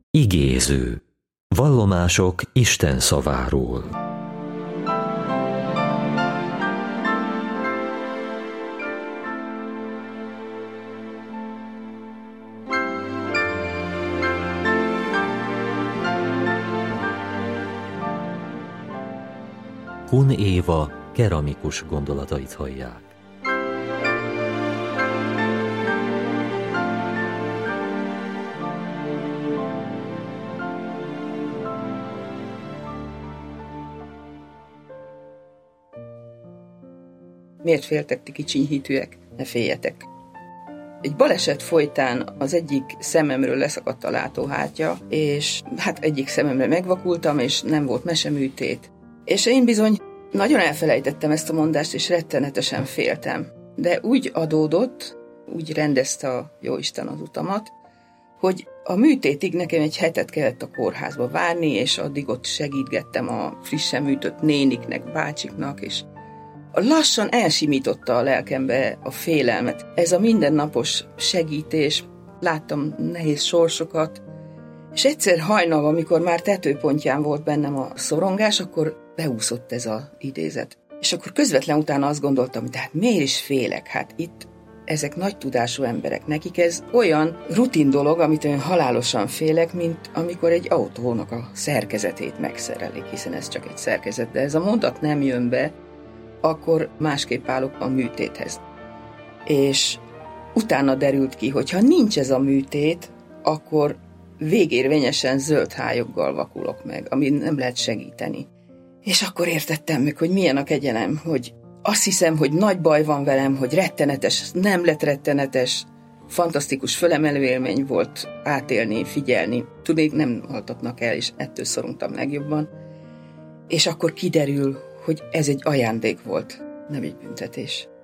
Igéző. Vallomások Isten szaváról. Kun Éva keramikus gondolatait hallják. Miért féltek, ti kicsinyhitűek? Ne féljetek. Egy baleset folytán az egyik szememről leszakadt a látóhártya, és egyik szememre megvakultam, és nem volt meseműtét. És én bizony nagyon elfelejtettem ezt a mondást, és rettenetesen féltem. De úgy adódott, úgy rendezte a Jóisten az utamat, hogy a műtétig nekem egy hetet kellett a kórházba várni, és addig ott segítgettem a frissen műtött néniknek, bácsiknak, és lassan elsimította a lelkembe a félelmet. Ez a mindennapos segítés, láttam nehéz sorsokat, és egyszer hajnal, amikor már tetőpontján volt bennem a szorongás, akkor beúszott ez az idézet. És akkor közvetlen utána azt gondoltam, hogy hát miért is félek? Itt ezek nagy tudású emberek, nekik ez olyan rutin dolog, amit én halálosan félek, mint amikor egy autónak a szerkezetét megszerelik, hiszen ez csak egy szerkezet, de ez a mondat nem jön be, akkor másképp állok a műtéthez. És utána derült ki, hogy ha nincs ez a műtét, akkor végérvényesen zöld hályoggal vakulok meg, ami nem lehet segíteni. És akkor értettem meg, hogy milyen a kegyelem, hogy azt hiszem, hogy nagy baj van velem, hogy rettenetes, nem lett rettenetes, fantasztikus fölemelő élmény volt átélni, figyelni. Tudnék, nem haltatnak el, és ettől szorongtam legjobban. És akkor kiderül, hogy ez egy ajándék volt, nem egy büntetés.